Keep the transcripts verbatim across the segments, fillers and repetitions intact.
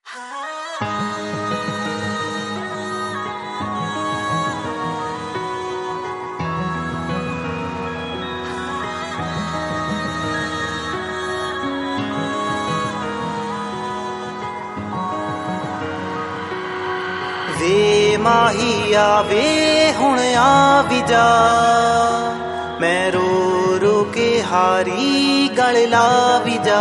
वे माहिया वे हुण आ भी जा, मैं रो रो के हारी गल ला भी जा।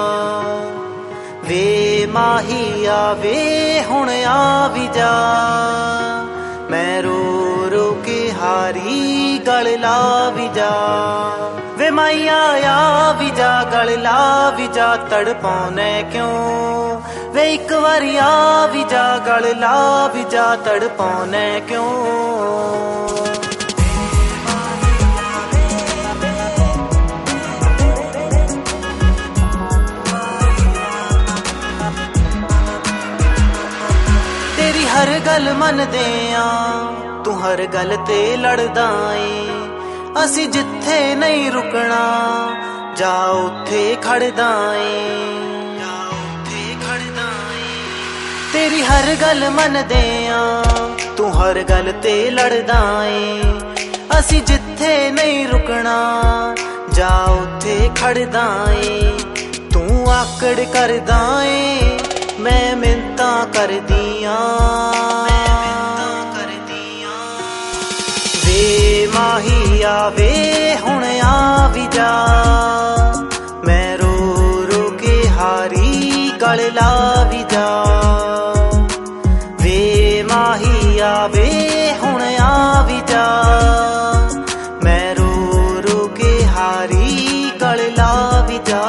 वे माहिया वे हुण आ भी जा, मैं रो रो के हारी गल ला भी जा। वे माइया आ भी जा गल ला भी जा, तड़पाउने क्यों वे एक बारी आ भी जा गल ला भी जा, तड़पाउने क्यों। तेरी हर गल मनदे आ, तू हर गल ते लड़दा ए। असी जिथे नहीं रुकना जा उथे खड़दा ए। तेरी हर गल मनदे आ, तू हर गल ते लड़दा ए। असी जिथे नहीं रुकना जा उथे खड़दा ए। तू आकड़ करदा ए, मैं मिन्नतां करदियां। वे माहिया वे हुण आ भी जा, मैं रो रो के हारी गल ला भी जा। वे माहिया वे हुण आ भी जा, मैं रो रो के हारी गल ला भी जा।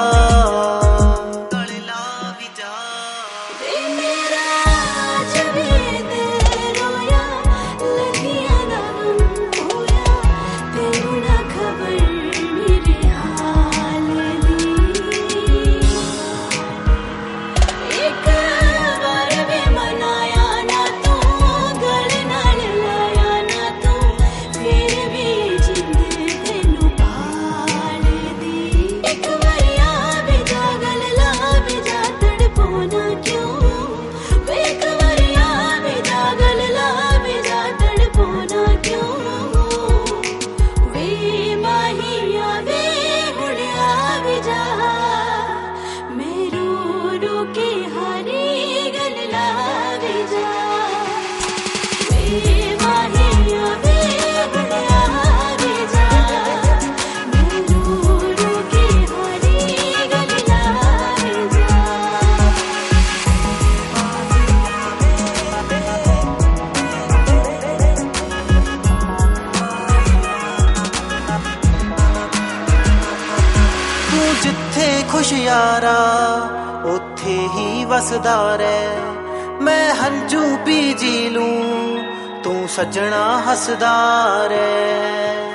जिथे खुश यारा उथे ही वसदा रह। मैं हंजू पी जी लूं तू सजना हसदा रह।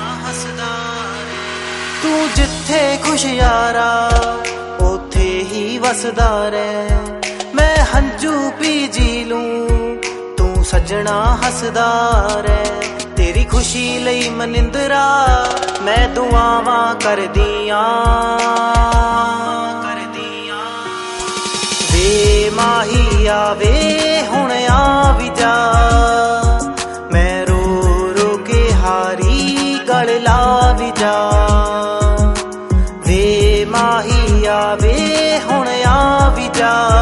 तू जिथे खुश यारा उथे ही वसदा रह। मैं हंजू पी जी लूं तू सजना हसदा रह। तेरी खुशी लई मनिंदरा मैं दुआवां करदियां। वे माहिया वे हुण आ भी जा, मैं रो रो के हारी गल ला भी जा। वे माहिया वे हुण आ भी जा।